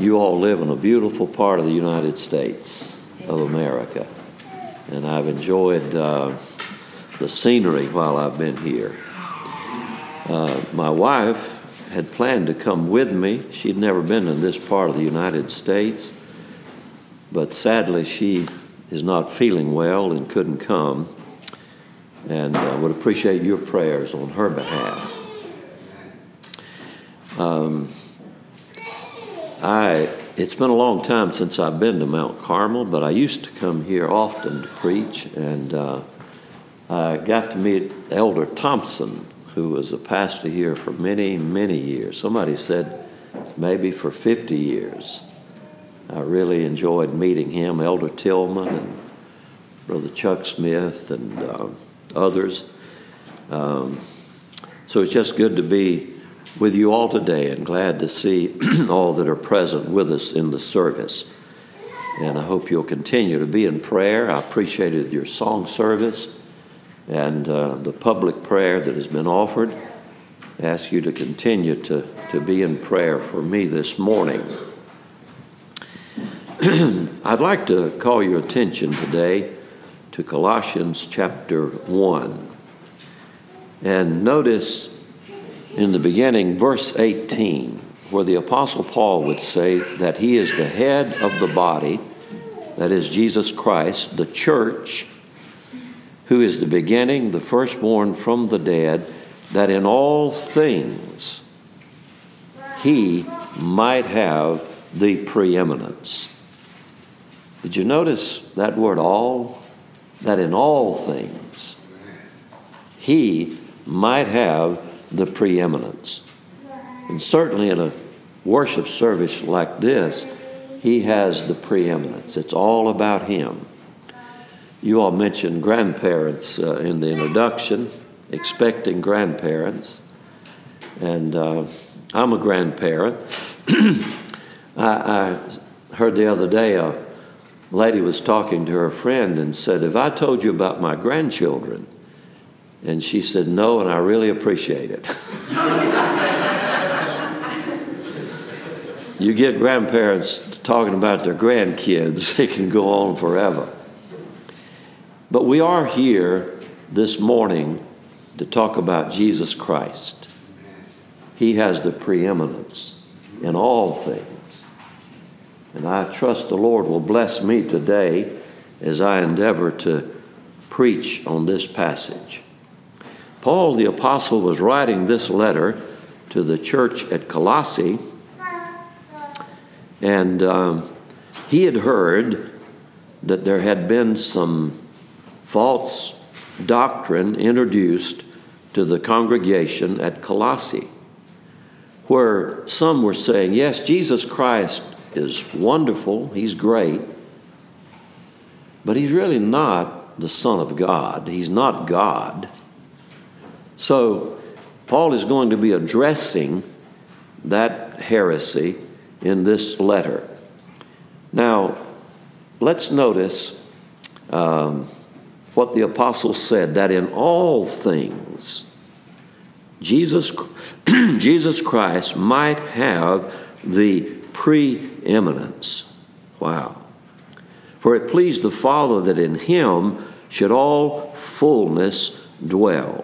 You all live in a beautiful part of the United States of America, and I've enjoyed the scenery while I've been here. My wife had planned to come with me. She'd never been in this part of the United States, but sadly she is not feeling well and couldn't come, and would appreciate your prayers on her behalf. It's been a long time since I've been to Mount Carmel, but I used to come here often to preach, and I got to meet Elder Thompson, who was a pastor here for many, many years. Somebody said maybe for 50 years. I really enjoyed meeting him, Elder Tillman and Brother Chuck Smith and others. So it's just good to be with you all today, and glad to see all that are present with us in the service. And I hope you'll continue to be in prayer. I appreciated your song service and the public prayer that has been offered. I ask you to continue to be in prayer for me this morning. I'd like to call your attention today to Colossians chapter 1. And notice in the beginning, verse 18, where the Apostle Paul would say that he is the head of the body, that is Jesus Christ, the church, who is the beginning, the firstborn from the dead, that in all things he might have the preeminence. Did you notice that word all? That in all things he might have the preeminence. And certainly in a worship service like this, he has the preeminence. It's all about him. You all mentioned grandparents in the introduction, expecting grandparents. And I'm a grandparent. I heard the other day a lady was talking to her friend and said, "Have I told you about my grandchildren?" And she said, "No, and I really appreciate it." You get grandparents talking about their grandkids, it can go on forever. But we are here this morning to talk about Jesus Christ. He has the preeminence in all things. And I trust the Lord will bless me today as I endeavor to preach on this passage. Paul the Apostle was writing this letter to the church at Colossae, and he had heard that there had been some false doctrine introduced to the congregation at Colossae, where some were saying, yes, Jesus Christ is wonderful, he's great, but he's really not the Son of God. He's not God. So Paul is going to be addressing that heresy in this letter. Now, let's notice what the apostle said, that in all things Jesus Christ might have the preeminence. Wow. For it pleased the Father that in him should all fullness dwell.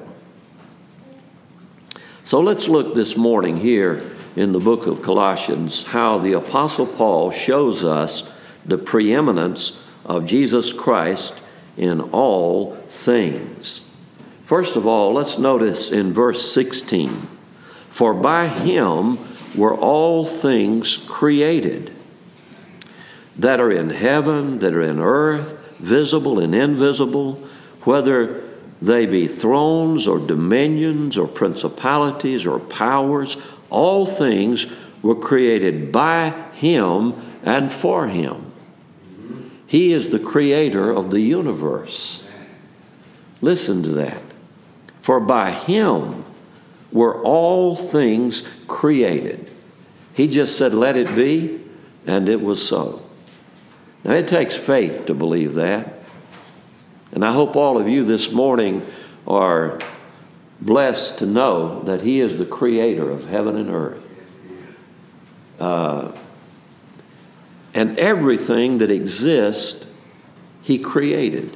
So let's look this morning here in the book of Colossians how the Apostle Paul shows us the preeminence of Jesus Christ in all things. First of all, let's notice in verse 16, for by him were all things created, that are in heaven, that are in earth, visible and invisible, whether they be thrones or dominions or principalities or powers, all things were created by him and for him. He is the creator of the universe. Listen to that. For by him were all things created. He just said, let it be, and it was so. Now, it takes faith to believe that. And I hope all of you this morning are blessed to know that he is the creator of heaven and earth. And everything that exists, he created.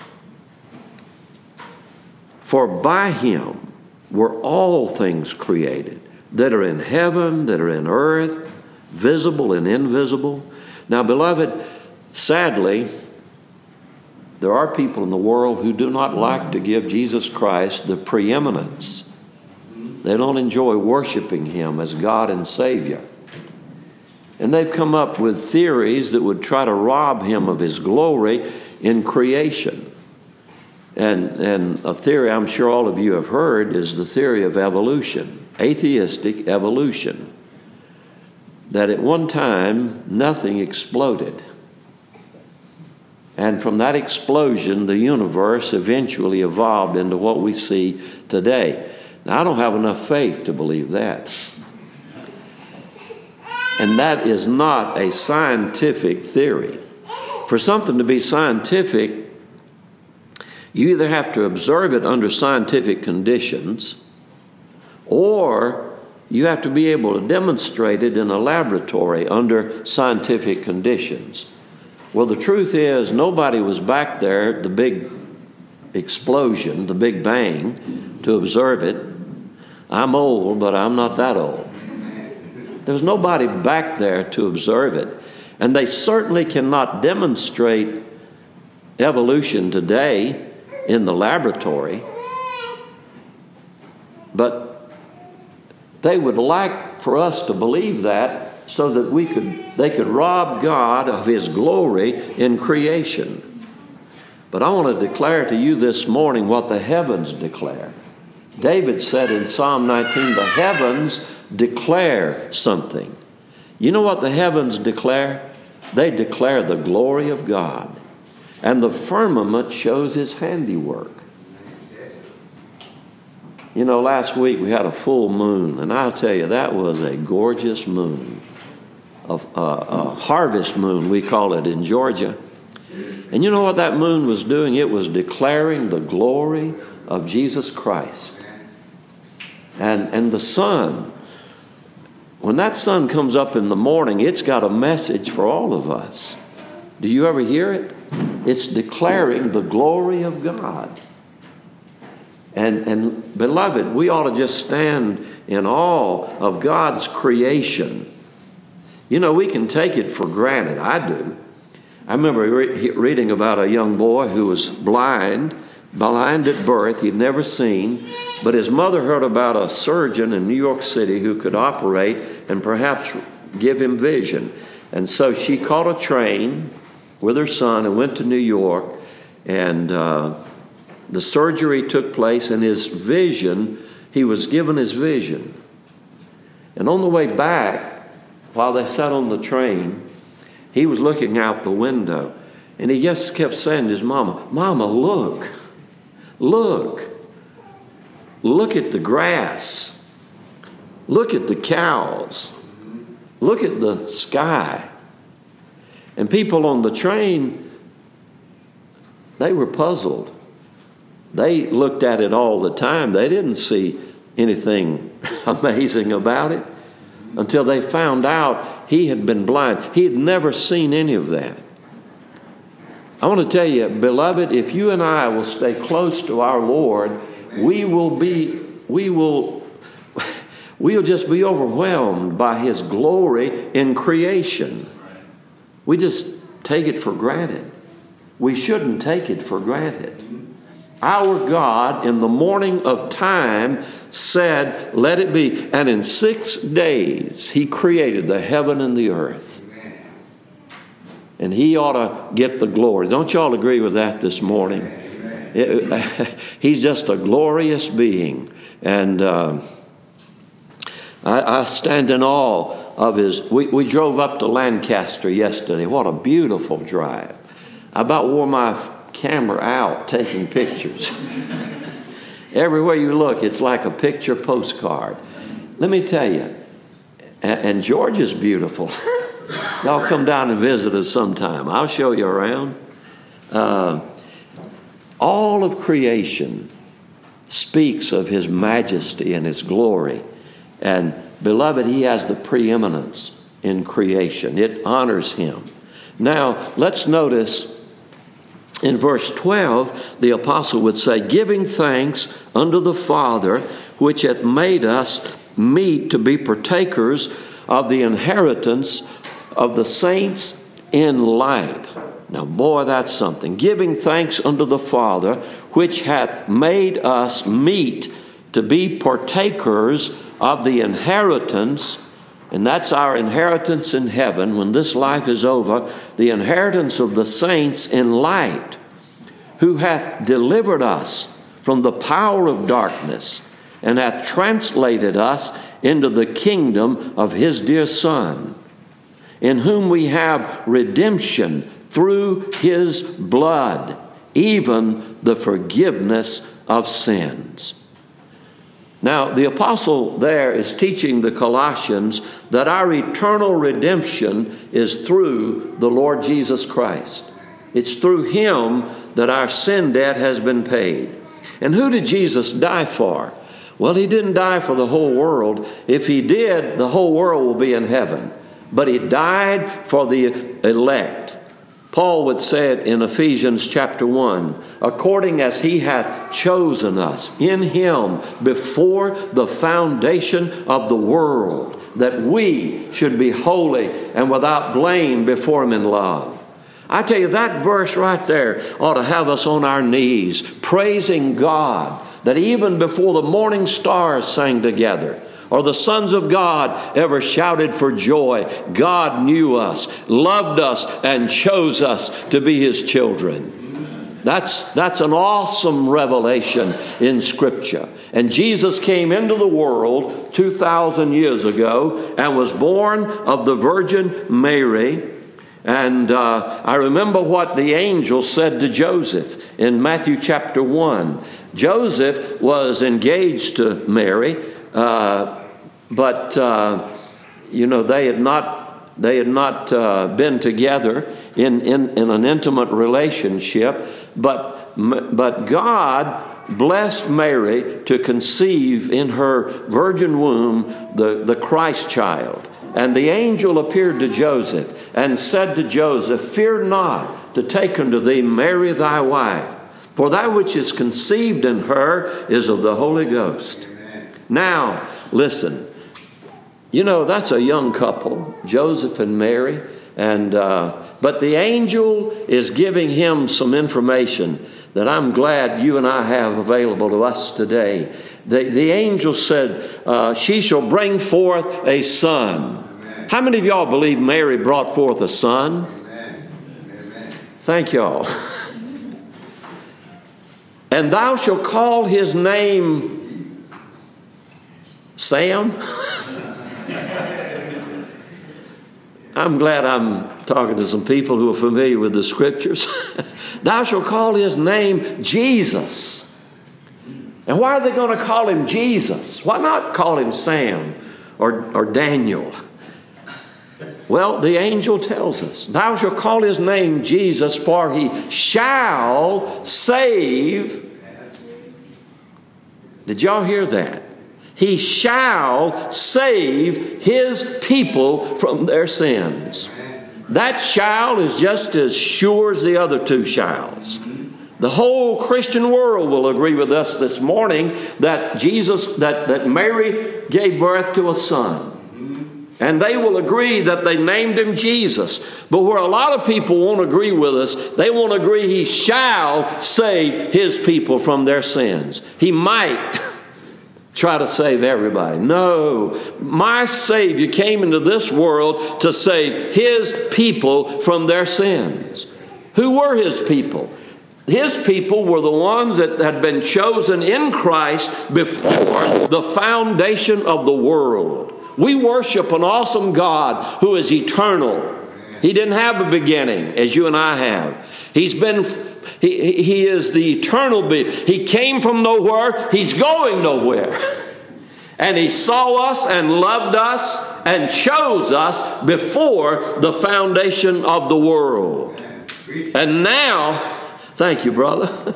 For by him were all things created, that are in heaven, that are in earth, visible and invisible. Now, beloved, sadly, there are people in the world who do not like to give Jesus Christ the preeminence. They don't enjoy worshiping him as God and Savior. And they've come up with theories that would try to rob him of his glory in creation. And a theory I'm sure all of you have heard is the theory of evolution, atheistic evolution. That at one time, nothing exploded. And from that explosion, the universe eventually evolved into what we see today. Now, I don't have enough faith to believe that. And that is not a scientific theory. For something to be scientific, you either have to observe it under scientific conditions, or you have to be able to demonstrate it in a laboratory under scientific conditions. Well, the truth is, nobody was back there at the big explosion, the Big Bang, to observe it. I'm old, but I'm not that old. There's nobody back there to observe it. And they certainly cannot demonstrate evolution today in the laboratory. But they would like for us to believe that so that they could rob God of his glory in creation. But I want to declare to you this morning what the heavens declare. David said in Psalm 19, the heavens declare something. You know what the heavens declare? They declare the glory of God. And the firmament shows his handiwork. You know, last week we had a full moon, and I'll tell you, that was a gorgeous moon. A harvest moon, we call it in Georgia. And you know what that moon was doing? It was declaring the glory of Jesus Christ. And the sun, when that sun comes up in the morning, it's got a message for all of us. Do you ever hear it? It's declaring the glory of God. And beloved, we ought to just stand in awe of God's creation. You know, we can take it for granted. I do. I remember reading about a young boy who was blind at birth. He'd never seen. But his mother heard about a surgeon in New York City who could operate and perhaps give him vision. And so she caught a train with her son and went to New York. And the surgery took place, and his vision, he was given his vision. And on the way back, while they sat on the train, he was looking out the window. And he just kept saying to his mama, Mama, look. Look at the grass. Look at the cows. Look at the sky. And people on the train, they were puzzled. They looked at it all the time. They didn't see anything amazing about it until they found out he had been blind. He had never seen any of that. I want to tell you, beloved, if you and I will stay close to our Lord, we'll just be overwhelmed by his glory in creation. We just take it for granted. We shouldn't take it for granted. Our God, in the morning of time, said, let it be. And in 6 days, he created the heaven and the earth. And he ought to get the glory. Don't you all agree with that this morning? He's just a glorious being. And I stand in awe of his. We drove up to Lancaster yesterday. What a beautiful drive. I about wore my camera out taking pictures. Everywhere you look, it's like a picture postcard. Let me tell you, and Georgia's beautiful. Y'all come down and visit us sometime. I'll show you around. All of creation speaks of his majesty and his glory. And beloved, he has the preeminence. in creation. It honors him. Now, let's notice in verse 12, the apostle would say, giving thanks unto the Father, which hath made us meet to be partakers of the inheritance of the saints in light. Now, boy, that's something. Giving thanks unto the Father, which hath made us meet to be partakers of the inheritance, and that's our inheritance in heaven when this life is over, the inheritance of the saints in light, who hath delivered us from the power of darkness and hath translated us into the kingdom of his dear Son, in whom we have redemption through his blood, even the forgiveness of sins. Now, the apostle there is teaching the Colossians that our eternal redemption is through the Lord Jesus Christ. It's through him that our sin debt has been paid. And who did Jesus die for? Well, he didn't die for the whole world. If he did, the whole world will be in heaven. But he died for the elect. Paul would say it in Ephesians chapter 1, according as he hath chosen us in him before the foundation of the world, that we should be holy and without blame before him in love. I tell you, that verse right there ought to have us on our knees, praising God, that even before the morning stars sang together, or the sons of God ever shouted for joy, God knew us, loved us, and chose us to be his children. That's an awesome revelation in Scripture. And Jesus came into the world 2,000 years ago and was born of the Virgin Mary. And I remember what the angel said to Joseph in Matthew chapter 1. Joseph was engaged to Mary, but they had not been together in an intimate relationship. But God blessed Mary to conceive in her virgin womb the Christ child. And the angel appeared to Joseph and said to Joseph, fear not to take unto thee Mary thy wife, for that which is conceived in her is of the Holy Ghost. Amen. Now, listen, that's a young couple, Joseph and Mary, and but the angel is giving him some information that I'm glad you and I have available to us today. The angel said, she shall bring forth a son. Amen. How many of y'all believe Mary brought forth a son? Amen. Amen. Thank y'all. And thou shalt call his name Sam. I'm glad I'm talking to some people who are familiar with the Scriptures. Thou shalt call his name Jesus. And why are they going to call him Jesus? Why not call him Sam or Daniel? Well, the angel tells us, thou shalt call his name Jesus, for he shall save. Did y'all hear that? He shall save his people from their sins. That shall is just as sure as the other two shalls. The whole Christian world will agree with us this morning that that Mary gave birth to a son. And they will agree that they named him Jesus. But where a lot of people won't agree with us, they won't agree he shall save his people from their sins. He might try to save everybody. No, my Savior came into this world to save his people from their sins. Who were his people? His people were the ones that had been chosen in Christ before the foundation of the world. We worship an awesome God who is eternal. He didn't have a beginning as you and I have. He is the eternal being. He came from nowhere. He's going nowhere. And he saw us and loved us and chose us before the foundation of the world. And now, thank you, brother.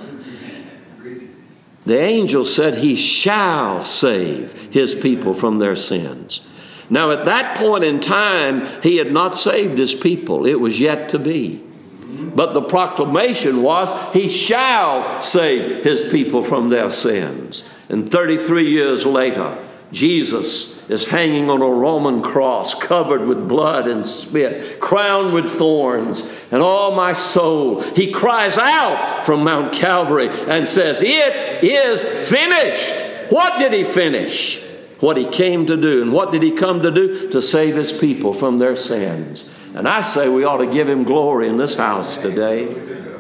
The angel said he shall save his people from their sins. Now, at that point in time, he had not saved his people. It was yet to be. But the proclamation was, he shall save his people from their sins. And 33 years later, Jesus is hanging on a Roman cross, covered with blood and spit, crowned with thorns. And oh, my soul, he cries out from Mount Calvary and says, it is finished. What did he finish? What he came to do. And what did he come to do? To save his people from their sins. And I say we ought to give him glory in this house today.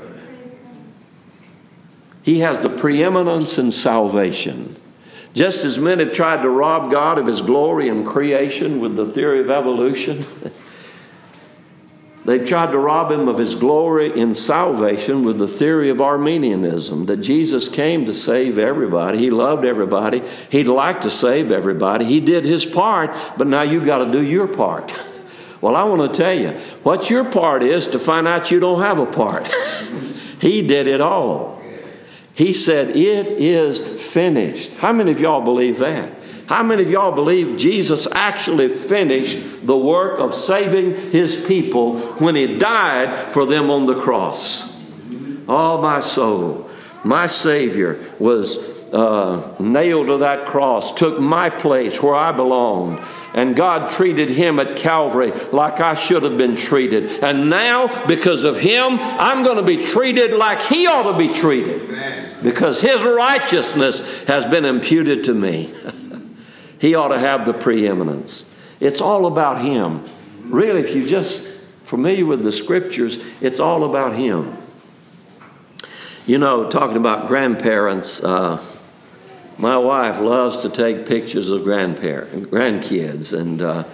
He has the preeminence in salvation. Just as men have tried to rob God of his glory in creation with the theory of evolution, they've tried to rob him of his glory in salvation with the theory of Arminianism, that Jesus came to save everybody. He loved everybody. He'd like to save everybody. He did his part, but now you've got to do your part. Well, I want to tell you, what your part is to find out you don't have a part. He did it all. He said, it is finished. How many of y'all believe that? How many of y'all believe Jesus actually finished the work of saving his people when he died for them on the cross? Oh, my soul, my Savior was nailed to that cross, took my place where I belonged. And God treated him at Calvary like I should have been treated. And now, because of him, I'm going to be treated like he ought to be treated. Because his righteousness has been imputed to me. He ought to have the preeminence. It's all about him. Really, if you're just familiar with the scriptures, it's all about him. You know, talking about grandparents, my wife loves to take pictures of grandkids. And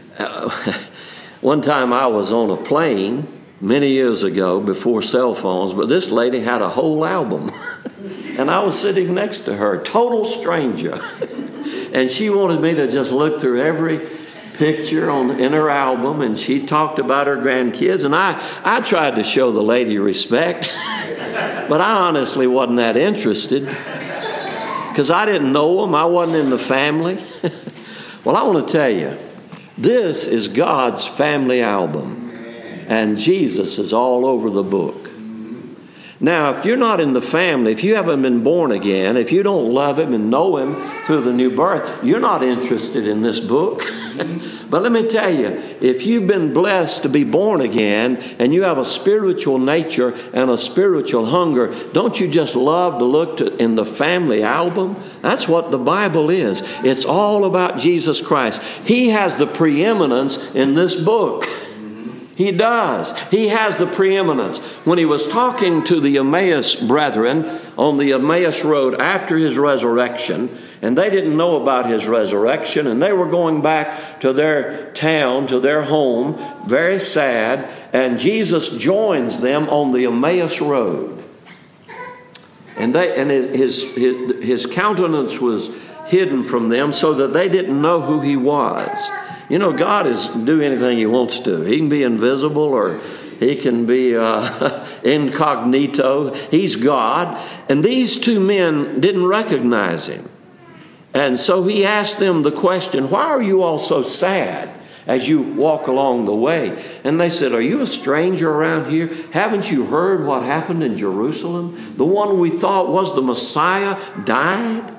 one time I was on a plane many years ago before cell phones, but this lady had a whole album. And I was sitting next to her, total stranger. And she wanted me to just look through every picture in her album, and she talked about her grandkids. And I tried to show the lady respect, but I honestly wasn't that interested. Because I didn't know them. I wasn't in the family. Well, I want to tell you, this is God's family album. And Jesus is all over the book. Now, if you're not in the family, if you haven't been born again, if you don't love him and know him through the new birth, you're not interested in this book. But let me tell you, if you've been blessed to be born again and you have a spiritual nature and a spiritual hunger, don't you just love to look in the family album? That's what the Bible is. It's all about Jesus Christ. He has the preeminence in this book. He does. He has the preeminence. When he was talking to the Emmaus brethren on the Emmaus road after his resurrection, and they didn't know about his resurrection, and they were going back to their town, to their home, very sad, and Jesus joins them on the Emmaus road. And his countenance was hidden from them so that they didn't know who he was. You know, God is do anything he wants to. He can be invisible or he can be incognito. He's God. And these two men didn't recognize him. And so he asked them the question, why are you all so sad as you walk along the way? And they said, are you a stranger around here? Haven't you heard what happened in Jerusalem? The one we thought was the Messiah died.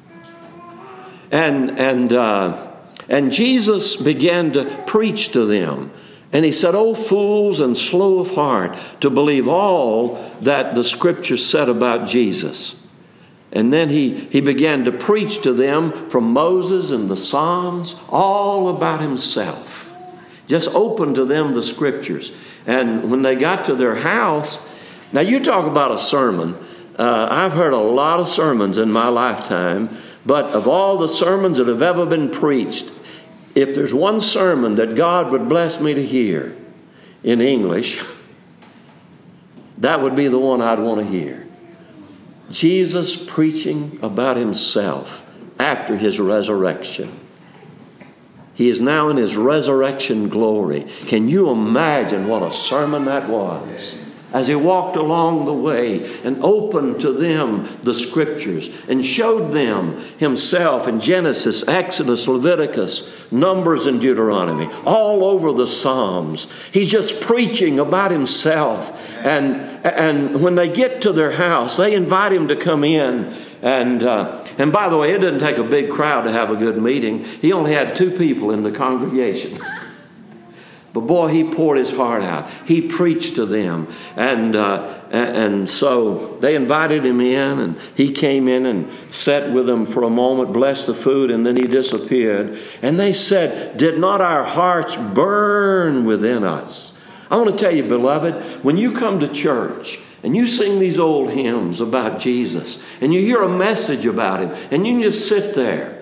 And Jesus began to preach to them. And he said, "O fools and slow of heart to believe all that the scriptures said about Jesus." And then he began to preach to them from Moses and the Psalms, all about himself. Just opened to them the scriptures. And when they got to their house, now you talk about a sermon. I've heard a lot of sermons in my lifetime, but of all the sermons that have ever been preached, if there's one sermon that God would bless me to hear in English, that would be the one I'd want to hear. Jesus preaching about himself after his resurrection. He is now in his resurrection glory. Can you imagine what a sermon that was? as he walked along the way and opened to them the Scriptures and showed them himself in Genesis, Exodus, Leviticus, Numbers, and Deuteronomy, all over the Psalms. He's just preaching about himself. And when they get to their house, they invite him to come in. And by the way, it didn't take a big crowd to have a good meeting. He only had 2 people in the congregation. But boy, he poured his heart out. He preached to them. And so they invited him in, and he came in and sat with them for a moment, blessed the food, and then he disappeared. And they said, "Did not our hearts burn within us?" I want to tell you, beloved, when you come to church and you sing these old hymns about Jesus, and you hear a message about him, and you can just sit there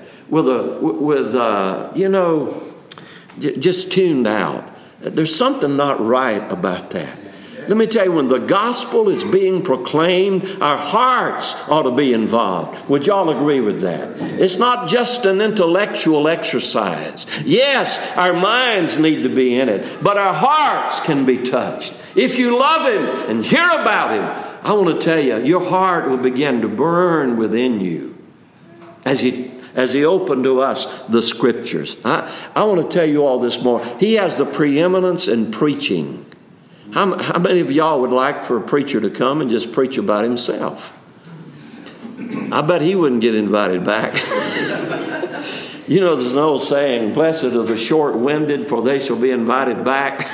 just tuned out. There's something not right about that. Let me tell you, when the gospel is being proclaimed, our hearts ought to be involved. Would y'all agree with that? It's not just an intellectual exercise. Yes, our minds need to be in it, but our hearts can be touched. If you love him and hear about him, I want to tell you, your heart will begin to burn within you as he opened to us the Scriptures. I want to tell you all this more. He has the preeminence in preaching. How many of y'all would like for a preacher to come and just preach about himself? I bet he wouldn't get invited back. You know, there's an old saying, "Blessed are the short-winded, for they shall be invited back."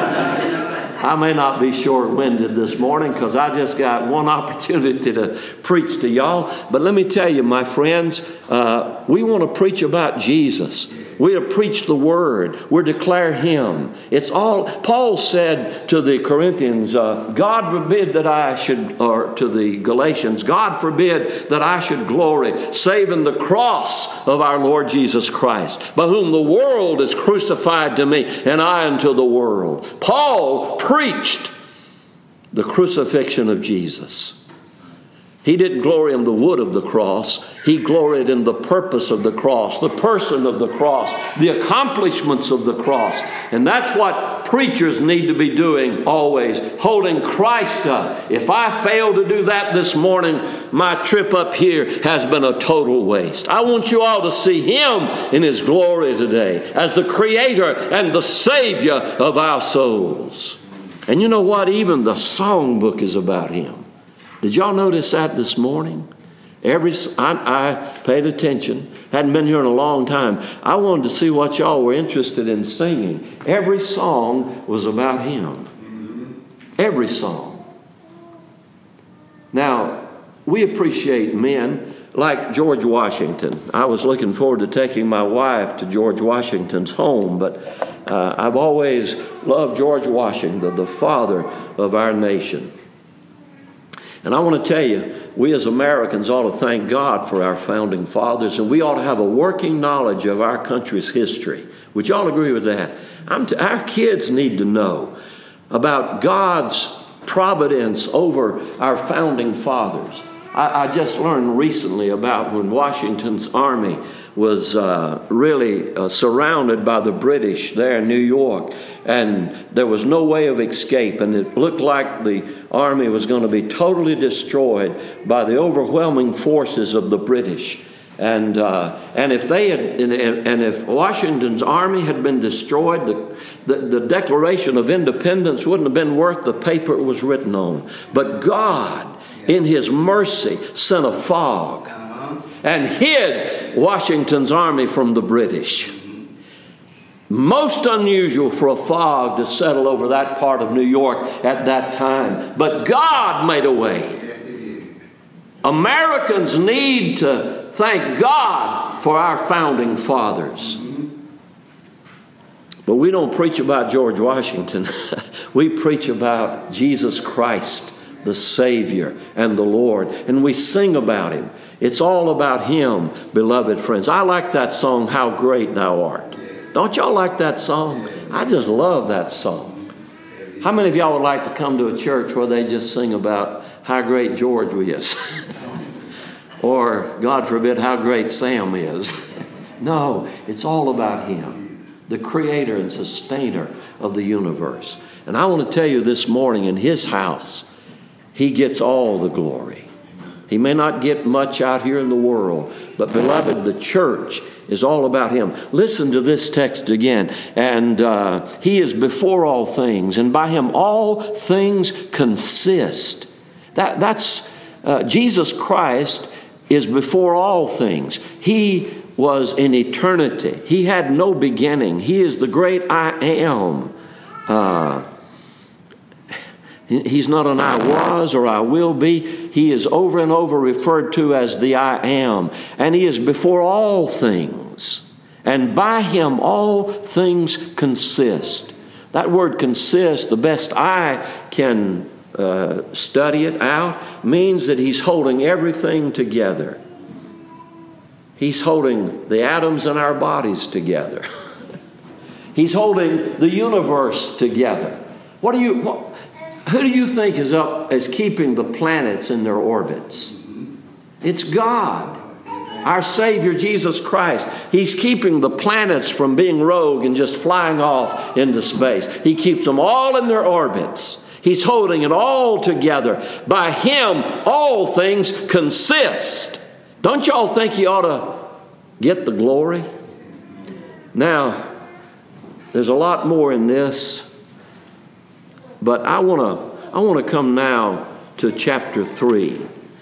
I may not be short-winded this morning because I just got one opportunity to preach to y'all. But let me tell you, my friends, we want to preach about Jesus. We are to preach the Word. We're to declare Him. It's all, Paul said to the Corinthians, God forbid that I should, or to the Galatians, God forbid that I should glory, save in the cross of our Lord Jesus Christ, by whom the world is crucified to me, and I unto the world. Paul preached the crucifixion of Jesus. He didn't glory in the wood of the cross. He gloried in the purpose of the cross, the person of the cross, the accomplishments of the cross. And that's what preachers need to be doing always, holding Christ up. If I fail to do that this morning, my trip up here has been a total waste. I want you all to see Him in His glory today as the Creator and the Savior of our souls. And you know what? Even the songbook is about Him. Did y'all notice that this morning? I paid attention. Hadn't been here in a long time. I wanted to see what y'all were interested in singing. Every song was about Him. Every song. Now, we appreciate men like George Washington. I was looking forward to taking my wife to George Washington's home, but I've always loved George Washington, the father of our nation. And I want to tell you, we as Americans ought to thank God for our founding fathers, and we ought to have a working knowledge of our country's history. Would y'all agree with that? Our kids need to know about God's providence over our founding fathers. I just learned recently about when Washington's army was really surrounded by the British there in New York, and there was no way of escape, and it looked like the army was going to be totally destroyed by the overwhelming forces of the British. And if Washington's army had been destroyed, the Declaration of Independence wouldn't have been worth the paper it was written on. But God, in His mercy, sent a fog and hid Washington's army from the British. Most unusual for a fog to settle over that part of New York at that time. But God made a way. Americans need to thank God for our founding fathers. But we don't preach about George Washington. We preach about Jesus Christ, the Savior and the Lord. And we sing about Him. It's all about Him, beloved friends. I like that song, How Great Thou Art. Don't y'all like that song? I just love that song. How many of y'all would like to come to a church where they just sing about how great George is? Or, God forbid, how great Sam is? No, it's all about Him, the Creator and Sustainer of the universe. And I want to tell you this morning, in His house, He gets all the glory. He may not get much out here in the world, but beloved, the church is all about Him. Listen to this text again. And He is before all things, and by Him all things consist. That's Jesus Christ is before all things. He was in eternity. He had no beginning. He is the great I am. He's not an I was or I will be. He is over and over referred to as the I am. And He is before all things. And by Him all things consist. That word consist, the best I can study it out, means that He's holding everything together. He's holding the atoms in our bodies together. He's holding the universe together. Who do you think is keeping the planets in their orbits? It's God, our Savior Jesus Christ. He's keeping the planets from being rogue and just flying off into space. He keeps them all in their orbits. He's holding it all together. By Him, all things consist. Don't y'all think He ought to get the glory? Now, there's a lot more in this. But I want to come now to chapter 3.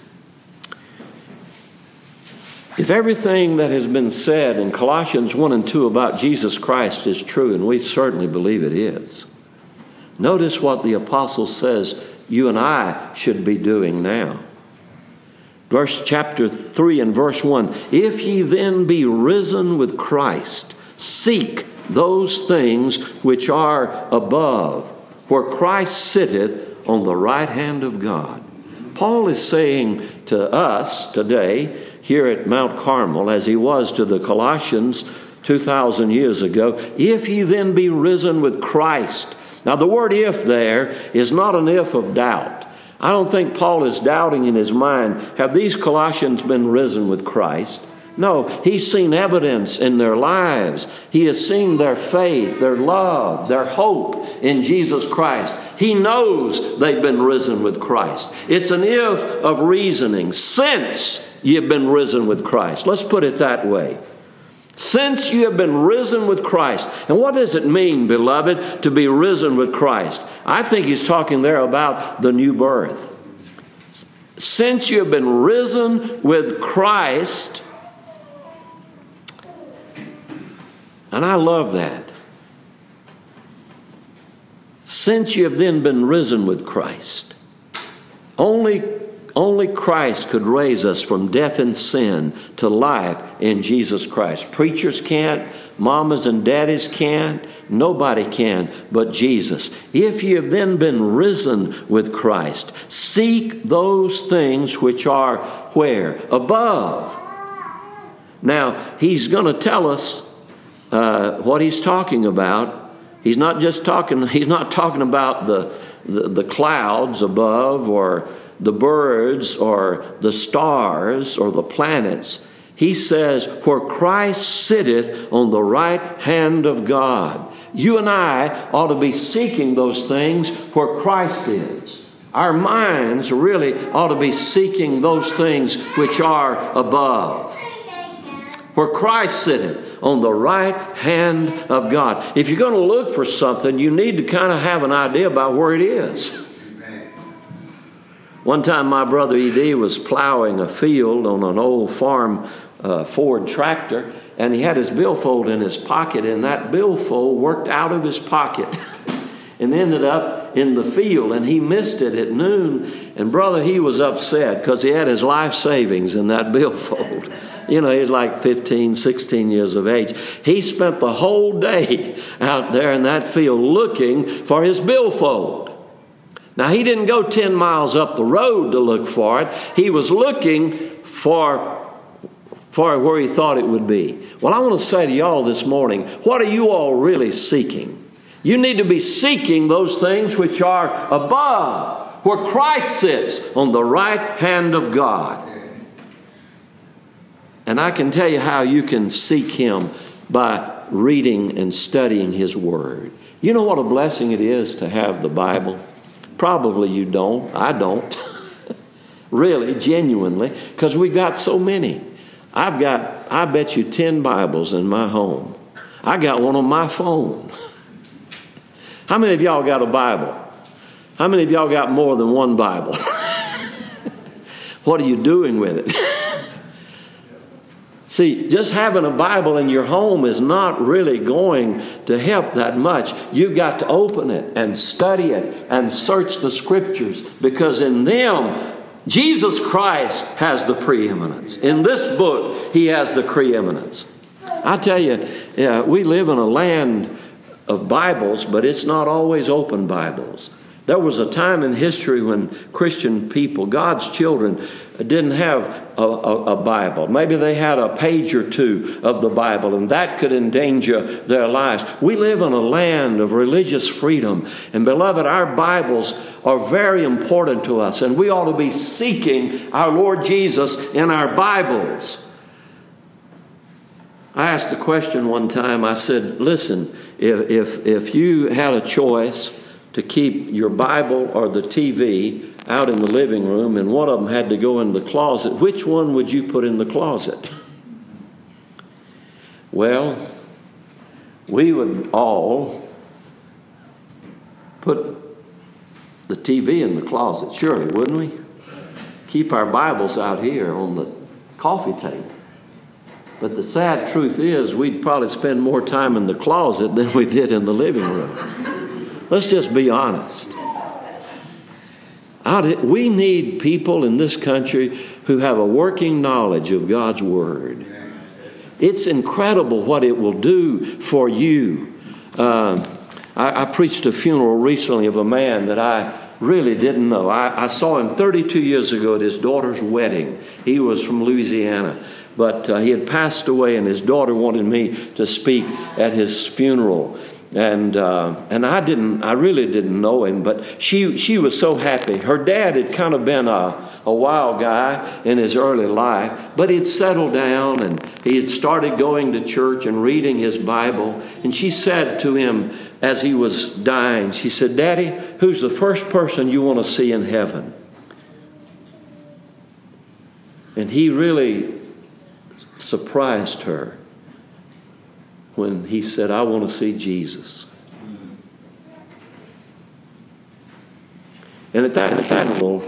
If everything that has been said in Colossians 1 and 2 about Jesus Christ is true, and we certainly believe it is, notice what the apostle says you and I should be doing now. Chapter 3 and verse 1, if ye then be risen with Christ, seek those things which are above, where Christ sitteth on the right hand of God. Paul is saying to us today, here at Mount Carmel, as he was to the Colossians 2,000 years ago, if ye then be risen with Christ. Now the word if there is not an if of doubt. I don't think Paul is doubting in his mind, have these Colossians been risen with Christ? No, he's seen evidence in their lives. He has seen their faith, their love, their hope in Jesus Christ. He knows they've been risen with Christ. It's an if of reasoning. Since you've been risen with Christ. Let's put it that way. Since you have been risen with Christ. And what does it mean, beloved, to be risen with Christ? I think he's talking there about the new birth. Since you have been risen with Christ. And I love that. Since you have then been risen with Christ. Only Christ could raise us from death and sin to life in Jesus Christ. Preachers can't. Mamas and daddies can't. Nobody can but Jesus. If you have then been risen with Christ, seek those things which are where? Above. Now, he's going to tell us what he's talking about. He's not talking about the clouds above or the birds or the stars or the planets. He says, where Christ sitteth on the right hand of God. You and I ought to be seeking those things where Christ is. Our minds really ought to be seeking those things which are above. Where Christ sitteth on the right hand of God. If you're going to look for something, you need to kind of have an idea about where it is. One time my brother E.D. was plowing a field on an old farm Ford tractor, and he had his billfold in his pocket, and that billfold worked out of his pocket and ended up in the field, and he missed it at noon. And brother, he was upset because he had his life savings in that billfold. You know, he was like 15, 16 years of age. He spent the whole day out there in that field looking for his billfold. Now, he didn't go 10 miles up the road to look for it. He was looking for where he thought it would be. Well, I want to say to y'all this morning, what are you all really seeking? You need to be seeking those things which are above, where Christ sits on the right hand of God. And I can tell you how you can seek Him by reading and studying His Word. You know what a blessing it is to have the Bible? Probably you don't. I don't. Really, genuinely, because we got so many. I've got, I bet you, 10 Bibles in my home. I got one on my phone. How many of y'all got a Bible? How many of y'all got more than one Bible? What are you doing with it? See, just having a Bible in your home is not really going to help that much. You've got to open it and study it and search the Scriptures, because in them, Jesus Christ has the preeminence. In this book, He has the preeminence. I tell you, we live in a land of Bibles, but it's not always open Bibles. There was a time in history when Christian people, God's children, didn't have a Bible. Maybe they had a page or two of the Bible, and that could endanger their lives. We live in a land of religious freedom. And beloved, our Bibles are very important to us, and we ought to be seeking our Lord Jesus in our Bibles. I asked the question one time, I said, listen, if you had a choice to keep your Bible or the TV out in the living room, and one of them had to go in the closet, which one would you put in the closet? Well, we would all put the TV in the closet, surely, wouldn't we? Keep our Bibles out here on the coffee table. But the sad truth is, we'd probably spend more time in the closet than we did in the living room. Let's just be honest. We need people in this country who have a working knowledge of God's Word. It's incredible what it will do for you. I preached a funeral recently of a man that I really didn't know. I saw him 32 years ago at his daughter's wedding. He was from Louisiana. But he had passed away, and his daughter wanted me to speak at his funeral. And I really didn't know him, but she was so happy. Her dad had kind of been a wild guy in his early life, but he'd settled down, and he had started going to church and reading his Bible. And she said to him as he was dying, she said, "Daddy, who's the first person you want to see in heaven?" And he really surprised her when he said, "I want to see Jesus." And at that funeral,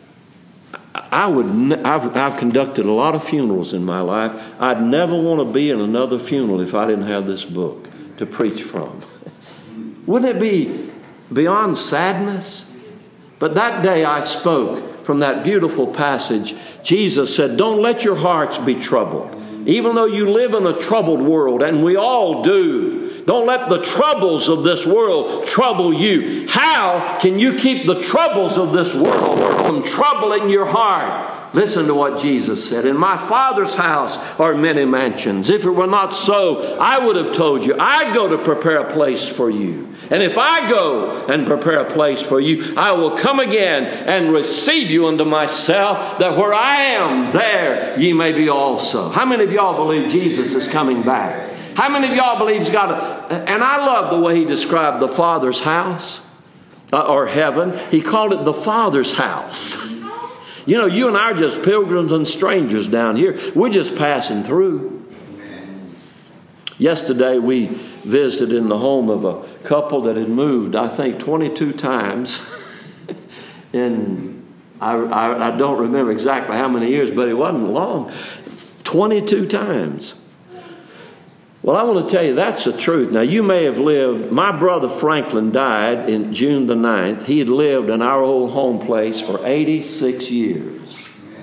I've conducted a lot of funerals in my life. I'd never want to be in another funeral if I didn't have this book to preach from. Wouldn't it be beyond sadness? But that day I spoke from that beautiful passage. Jesus said, "Don't let your hearts be troubled." Even though you live in a troubled world, and we all do, don't let the troubles of this world trouble you. How can you keep the troubles of this world from troubling your heart? Listen to what Jesus said. "In my Father's house are many mansions. If it were not so, I would have told you. I go to prepare a place for you. And if I go and prepare a place for you, I will come again and receive you unto myself, that where I am, there ye may be also." How many of y'all believe Jesus is coming back? How many of y'all believe He's got and I love the way He described the Father's house, or heaven. He called it the Father's house. You know, you and I are just pilgrims and strangers down here. We're just passing through. Yesterday we visited in the home of a couple that had moved, I think, 22 times. And I don't remember exactly how many years, but it wasn't long. 22 times. Well, I want to tell you, that's the truth. Now, you may have lived, my brother Franklin died in June the 9th. He had lived in our old home place for 86 years.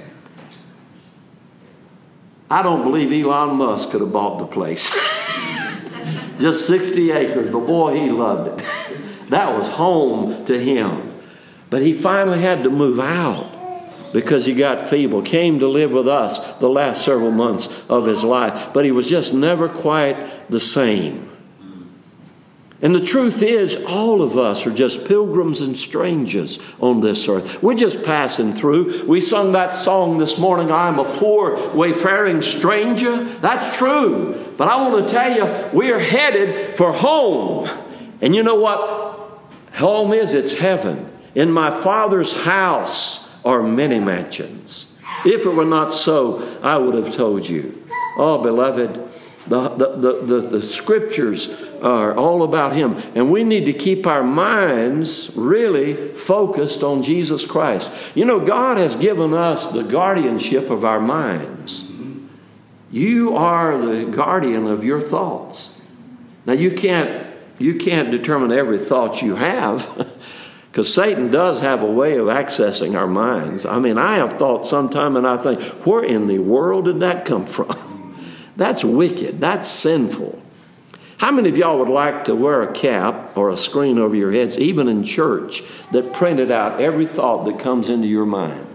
I don't believe Elon Musk could have bought the place. Just 60 acres, but boy, he loved it. That was home to him. But he finally had to move out because he got feeble, came to live with us the last several months of his life. But he was just never quite the same. And the truth is, all of us are just pilgrims and strangers on this earth. We're just passing through. We sung that song this morning, "I am a poor wayfaring stranger." That's true. But I want to tell you, we're headed for home. And you know what home is? It's heaven. In my Father's house are many mansions. If it were not so, I would have told you. Oh, beloved, the Scriptures are all about Him. And we need to keep our minds really focused on Jesus Christ. You know, God has given us the guardianship of our minds. You are the guardian of your thoughts. Now, you can't determine every thought you have, because Satan does have a way of accessing our minds. I mean, I have thought sometime and I think, where in the world did that come from? That's wicked. That's sinful. How many of y'all would like to wear a cap or a screen over your heads, even in church, that printed out every thought that comes into your mind?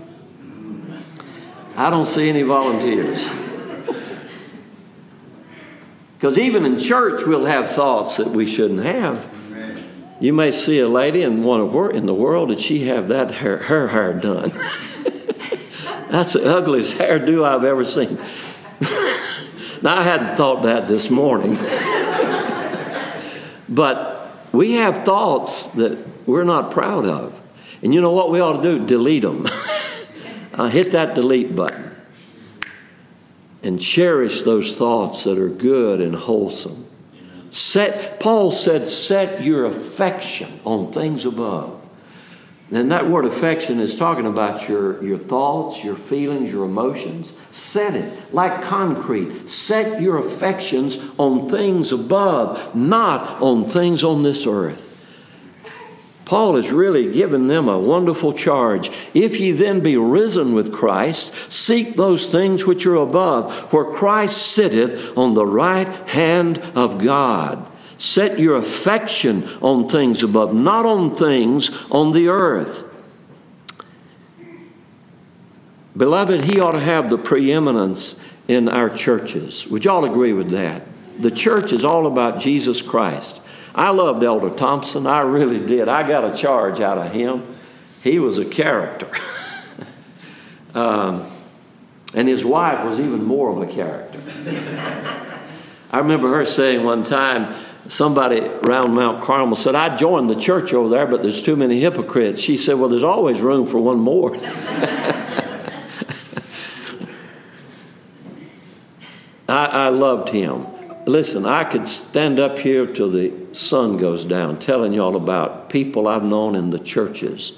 I don't see any volunteers. Because even in church, we'll have thoughts that we shouldn't have. You may see a lady and wonder, where in the world did she have that her hair done? That's the ugliest hairdo I've ever seen. Now, I hadn't thought that this morning. But we have thoughts that we're not proud of. And you know what we ought to do? Delete them. Hit that delete button. And cherish those thoughts that are good and wholesome. Paul said, set your affection on things above. And that word affection is talking about your thoughts, your feelings, your emotions. Set it like concrete. Set your affections on things above, not on things on this earth. Paul is really giving them a wonderful charge. If ye then be risen with Christ, seek those things which are above, where Christ sitteth on the right hand of God. Set your affection on things above, not on things on the earth. Beloved, He ought to have the preeminence in our churches. Would you all agree with that? The church is all about Jesus Christ. I loved Elder Thompson. I really did. I got a charge out of him. He was a character. And his wife was even more of a character. I remember her saying one time, somebody around Mount Carmel said, I joined the church over there, but there's too many hypocrites. She said, well, there's always room for one more. I loved him. Listen, I could stand up here till the sun goes down telling you all about people I've known in the churches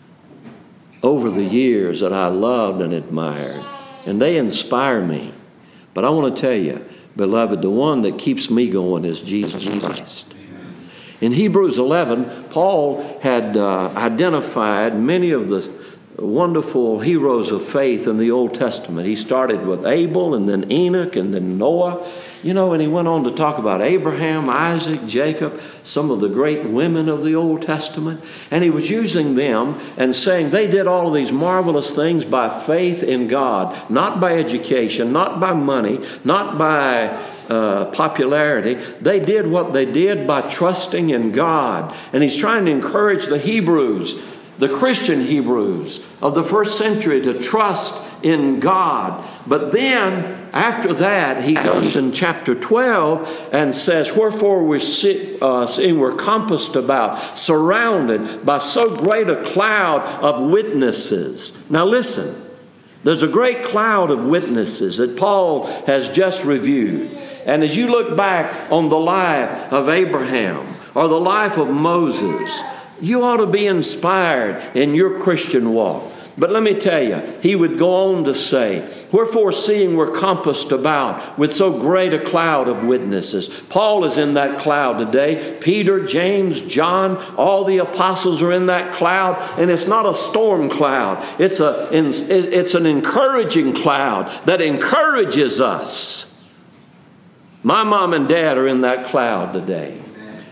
over the years that I loved and admired. And they inspire me. But I want to tell you, beloved, the one that keeps me going is Jesus Christ. In Hebrews 11, Paul had identified many of the wonderful heroes of faith in the Old Testament. He started with Abel and then Enoch and then Noah. You know, and he went on to talk about Abraham, Isaac, Jacob, some of the great women of the Old Testament. And he was using them and saying they did all of these marvelous things by faith in God, not by education, not by money, not by popularity. They did what they did by trusting in God. And he's trying to encourage the Hebrews, the Christian Hebrews of the first century, to trust in God. But then, after that, he goes in chapter 12 and says, wherefore seeing we're compassed about, surrounded by so great a cloud of witnesses. Now listen, there's a great cloud of witnesses that Paul has just reviewed. And as you look back on the life of Abraham or the life of Moses, you ought to be inspired in your Christian walk. But let me tell you, he would go on to say, wherefore seeing we're compassed about with so great a cloud of witnesses. Paul is in that cloud today. Peter, James, John, all the apostles are in that cloud. And it's not a storm cloud. It's an encouraging cloud that encourages us. My mom and dad are in that cloud today.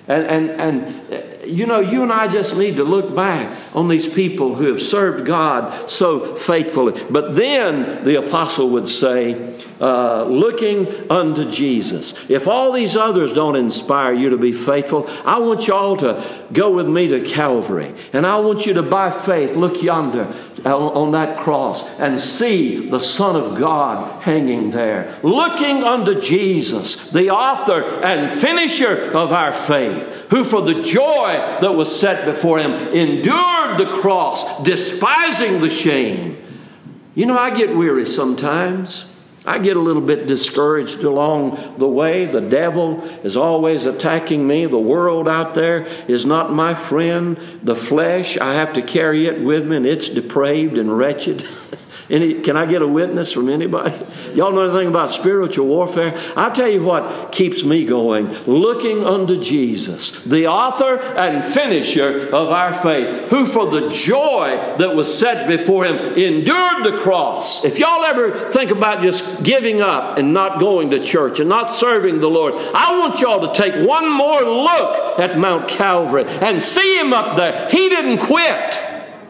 And you know, you and I just need to look back on these people who have served God so faithfully. But then the apostle would say, looking unto Jesus. If all these others don't inspire you to be faithful, I want you all to go with me to Calvary. And I want you to, by faith, look yonder on that cross and see the Son of God hanging there, looking unto Jesus, the author and finisher of our faith, who for the joy that was set before him endured the cross, despising the shame. You know, I get weary sometimes. I get a little bit discouraged along the way. The devil is always attacking me. The world out there is not my friend. The flesh, I have to carry it with me, and it's depraved and wretched. Can I get a witness from anybody? Y'all know anything about spiritual warfare? I'll tell you what keeps me going. Looking unto Jesus, the author and finisher of our faith, who for the joy that was set before him endured the cross. If y'all ever think about just giving up and not going to church and not serving the Lord, I want y'all to take one more look at Mount Calvary and see him up there. He didn't quit.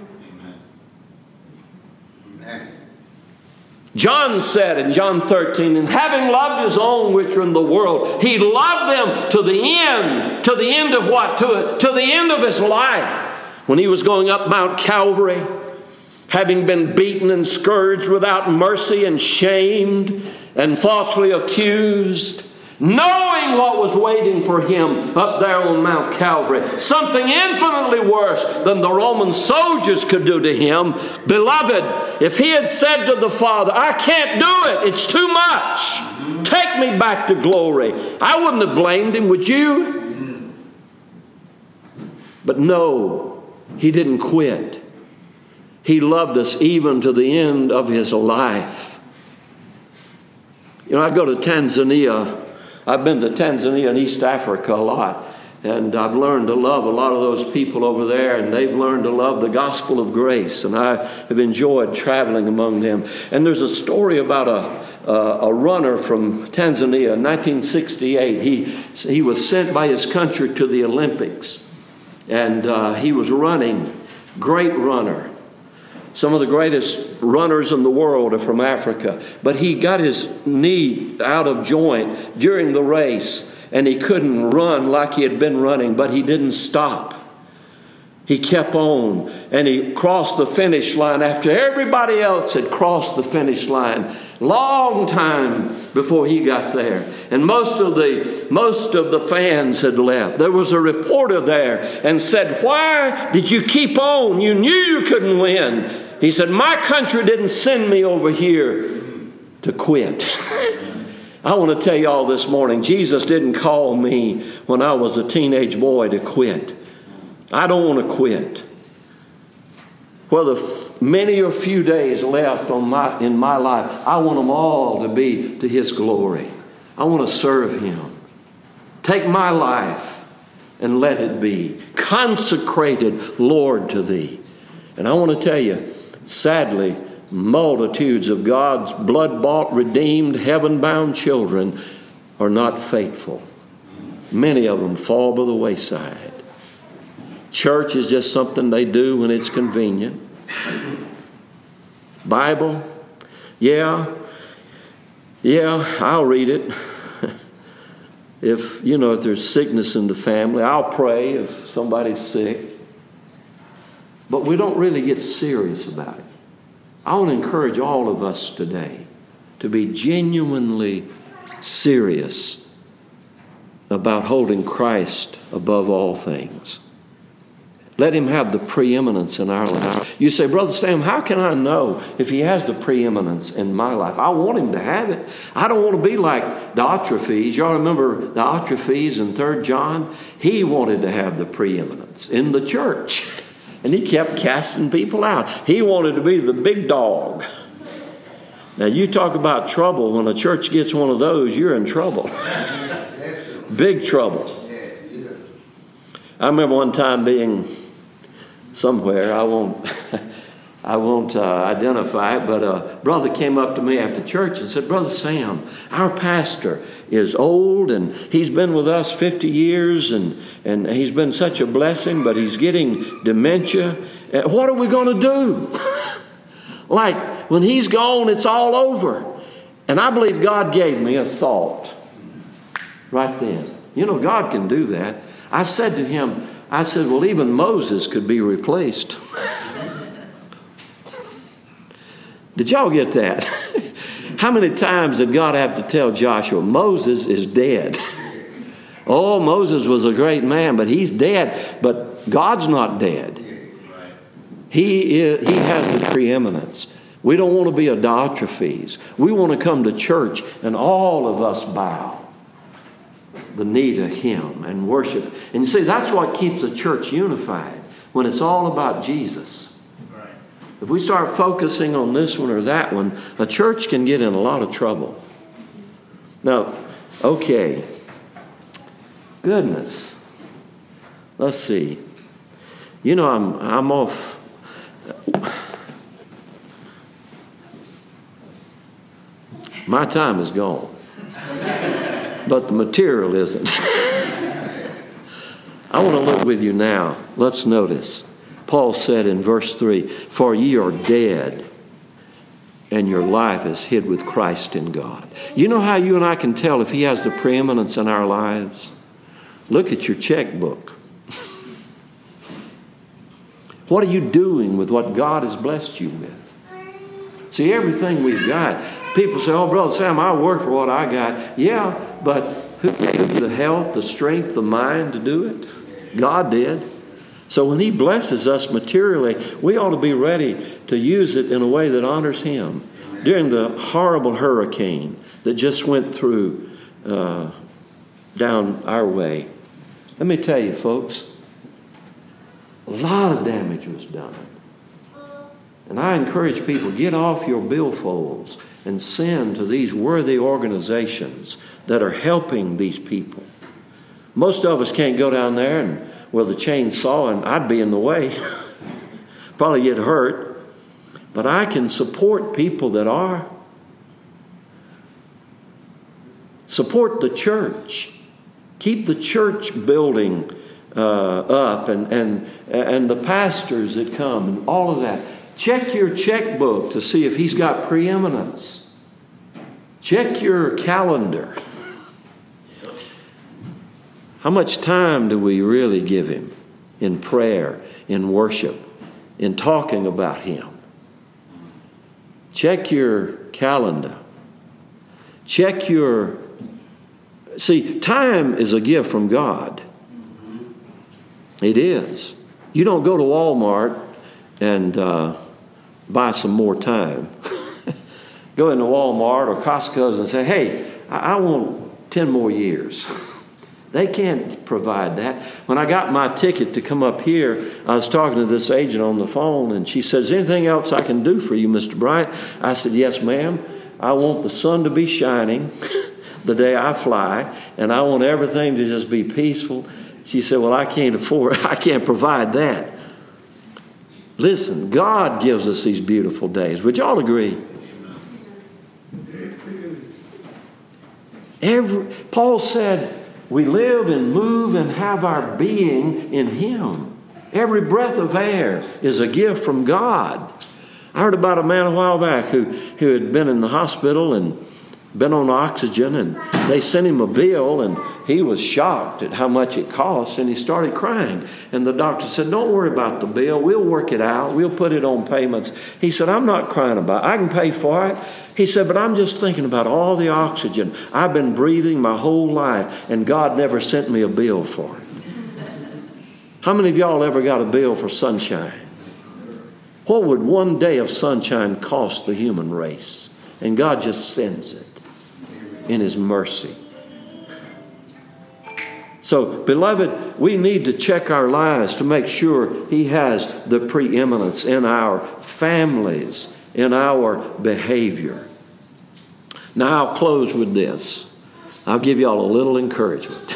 John said in John 13, and having loved his own which are in the world, he loved them to the end. To the end of what? To the end of his life. When he was going up Mount Calvary, having been beaten and scourged without mercy and shamed and falsely accused, knowing what was waiting for him up there on Mount Calvary, something infinitely worse than the Roman soldiers could do to him. Beloved, if he had said to the Father, I can't do it, it's too much, take me back to glory, I wouldn't have blamed him, would you? But no, he didn't quit. He loved us even to the end of his life. You know, I go to Tanzania. I've been to Tanzania and East Africa a lot, and I've learned to love a lot of those people over there, and they've learned to love the gospel of grace, and I have enjoyed traveling among them. And there's a story about a runner from Tanzania in 1968. He was sent by his country to the Olympics, and he was running, great runner. Some of the greatest runners in the world are from Africa. But he got his knee out of joint during the race, and he couldn't run like he had been running, but he didn't stop. He kept on, and he crossed the finish line after everybody else had crossed the finish line. Long time before he got there. And most of the fans had left. There was a reporter there and said, why did you keep on? You knew you couldn't win. He said, my country didn't send me over here to quit. I want to tell you all this morning, Jesus didn't call me when I was a teenage boy to quit. I don't want to quit. Whether many or few days left in my life, I want them all to be to his glory. I want to serve him. Take my life and let it be consecrated, Lord, to thee. And I want to tell you, sadly, multitudes of God's blood-bought, redeemed, heaven-bound children are not faithful. Many of them fall by the wayside. Church is just something they do when it's convenient. Bible, yeah, I'll read it. If there's sickness in the family, I'll pray if somebody's sick. But we don't really get serious about it. I want to encourage all of us today to be genuinely serious about holding Christ above all things. Let him have the preeminence in our life. You say, Brother Sam, how can I know if he has the preeminence in my life? I want him to have it. I don't want to be like Diotrephes. Y'all remember Diotrephes in 3 John? He wanted to have the preeminence in the church. And he kept casting people out. He wanted to be the big dog. Now you talk about trouble. When a church gets one of those, you're in trouble. Big trouble. I remember one time being somewhere, I won't identify it, but a brother came up to me after church and said, Brother Sam, our pastor is old and he's been with us 50 years and he's been such a blessing, but he's getting dementia. What are we going to do? Like when he's gone, it's all over. And I believe God gave me a thought right then. God can do that. I said to him, well, even Moses could be replaced. Did y'all get that? How many times did God have to tell Joshua, Moses is dead? Oh, Moses was a great man, but he's dead. But God's not dead. He has the preeminence. We don't want to be idolatries. We want to come to church and all of us bow the knee to Him and worship. And you see, that's what keeps the church unified, when it's all about Jesus. Right. If we start focusing on this one or that one, a church can get in a lot of trouble. Now, okay. Goodness. Let's see. You know, I'm off. My time is gone. But the material isn't. I want to look with you now. Let's notice. Paul said in verse 3, "For ye are dead, and your life is hid with Christ in God." You know how you and I can tell if He has the preeminence in our lives? Look at your checkbook. What are you doing with what God has blessed you with? See, everything we've got. People say, "Oh, Brother Sam, I work for what I got." Yeah, but who gave you the health, the strength, the mind to do it? God did. So when He blesses us materially, we ought to be ready to use it in a way that honors Him. During the horrible hurricane that just went through down our way, let me tell you, folks, a lot of damage was done. And I encourage people, get off your billfolds and send to these worthy organizations that are helping these people. Most of us can't go down there and, the chainsaw, and I'd be in the way. Probably get hurt. But I can support people that are. Support the church. Keep the church building up and the pastors that come and all of that. Check your checkbook to see if he's got preeminence. Check your calendar. How much time do we really give Him in prayer, in worship, in talking about Him? Check your calendar. Check your... See, time is a gift from God. It is. You don't go to Walmart and buy some more time. Go into Walmart or Costco's and say, "Hey, I want 10 more years." They can't provide that. When I got my ticket to come up here, I was talking to this agent on the phone, and she says, "Anything else I can do for you, Mr. Bryant?" I said, "Yes, ma'am. I want the sun to be shining the day I fly, and I want everything to just be peaceful." She said, "Well, I can't provide that." Listen, God gives us these beautiful days. Would y'all agree? Paul said, we live and move and have our being in Him. Every breath of air is a gift from God. I heard about a man a while back who had been in the hospital and been on oxygen, and they sent him a bill, and he was shocked at how much it cost, and he started crying. And the doctor said, "Don't worry about the bill. We'll work it out. We'll put it on payments." He said, "I'm not crying about it. I can pay for it." He said, "But I'm just thinking about all the oxygen I've been breathing my whole life, and God never sent me a bill for it." How many of y'all ever got a bill for sunshine? What would one day of sunshine cost the human race? And God just sends it in His mercy. So, beloved, we need to check our lives to make sure He has the preeminence in our families, in our behavior. Now, I'll close with this. I'll give y'all a little encouragement.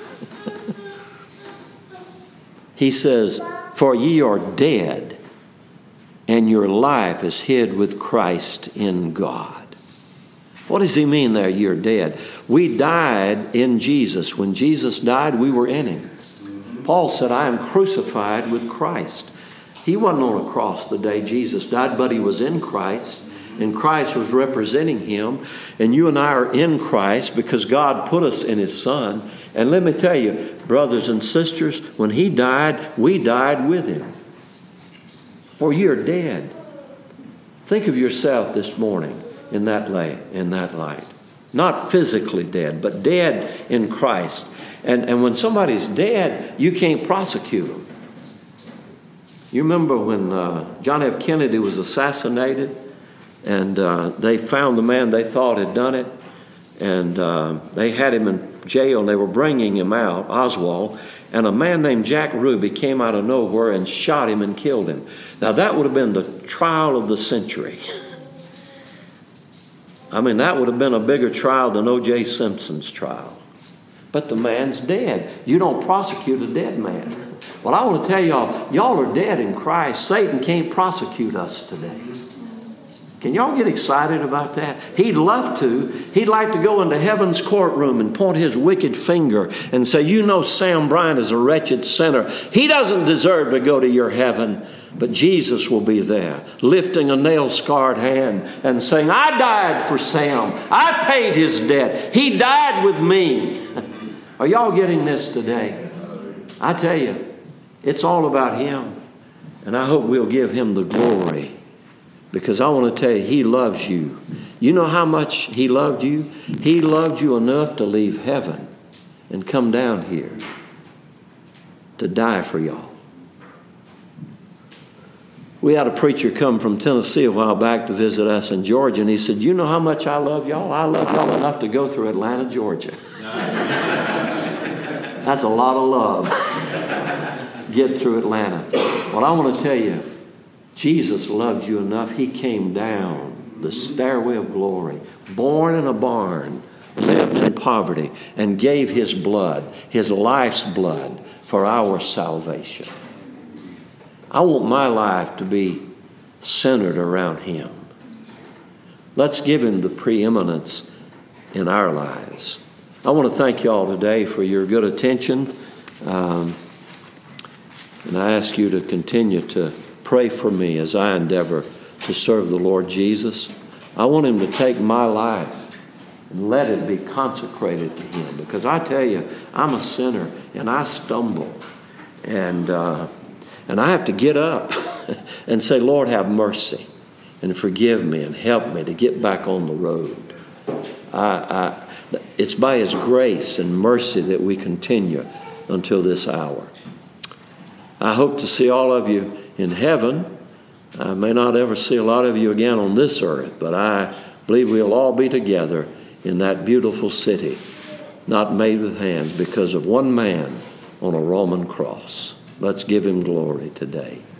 He says, "For ye are dead, and your life is hid with Christ in God." What does he mean there, you're dead? We died in Jesus. When Jesus died, we were in Him. Paul said, "I am crucified with Christ." He wasn't on a cross the day Jesus died, but He was in Christ, and Christ was representing Him. And you and I are in Christ because God put us in His Son. And let me tell you, brothers and sisters, when He died, we died with Him. For you're dead. Think of yourself this morning in that light. Not physically dead, but dead in Christ. And when somebody's dead, you can't prosecute them. You remember when John F. Kennedy was assassinated, and they found the man they thought had done it, and they had him in jail, and they were bringing him out, Oswald, and a man named Jack Ruby came out of nowhere and shot him and killed him. Now that would have been the trial of the century. I mean, that would have been a bigger trial than O.J. Simpson's trial. But the man's dead. You don't prosecute a dead man. Well, I want to tell y'all are dead in Christ. Satan can't prosecute us today. Can y'all get excited about that? He'd love to. He'd like to go into heaven's courtroom and point his wicked finger and say, you know Sam Bryant is a wretched sinner. He doesn't deserve to go to your heaven. But Jesus will be there, lifting a nail-scarred hand and saying, I died for Sam. I paid his debt. He died with me. Are y'all getting this today? I tell you, it's all about him. And I hope we'll give him the glory. Because I want to tell you, he loves you. You know how much he loved you? He loved you enough to leave heaven and come down here to die for y'all. We had a preacher come from Tennessee a while back to visit us in Georgia, and he said, you know how much I love y'all? I love y'all enough to go through Atlanta, Georgia. That's a lot of love. Get through Atlanta. Well, I want to tell you, Jesus loved you enough. He came down the stairway of glory, born in a barn, lived in poverty, and gave his blood, his life's blood, for our salvation. I want my life to be centered around him. Let's give him the preeminence in our lives. I want to thank you all today for your good attention. And I ask you to continue to pray for me as I endeavor to serve the Lord Jesus. I want him to take my life and let it be consecrated to him. Because I tell you, I'm a sinner and I stumble. And I have to get up and say, Lord, have mercy and forgive me and help me to get back on the road. It's by his grace and mercy that we continue until this hour. I hope to see all of you in heaven. I may not ever see a lot of you again on this earth, but I believe we'll all be together in that beautiful city, not made with hands, because of one man on a Roman cross. Let's give him glory today.